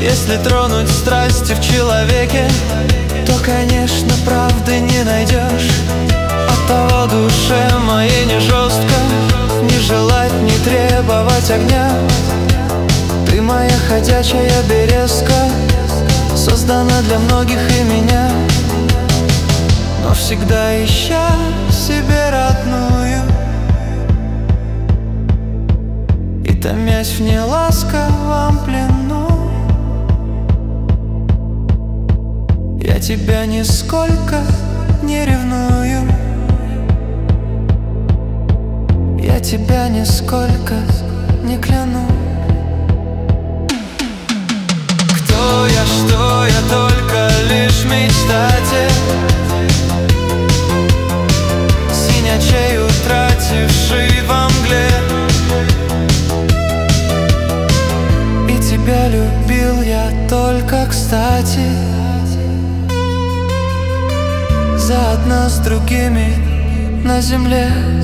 Если тронуть страсти в человеке, то, конечно, правды не найдешь. Оттого душе моей не жестко не желать, не требовать огня. Ты моя ходячая березка, создана для многих и меня, но всегда ища себе родную и томясь в неласковом плену. Я тебя нисколько не ревную, я тебя нисколько не кляну. Кто я, что я, только лишь мечтатель, синячей утративший во мгле. И тебя любил я только кстати, заодно с другими на земле.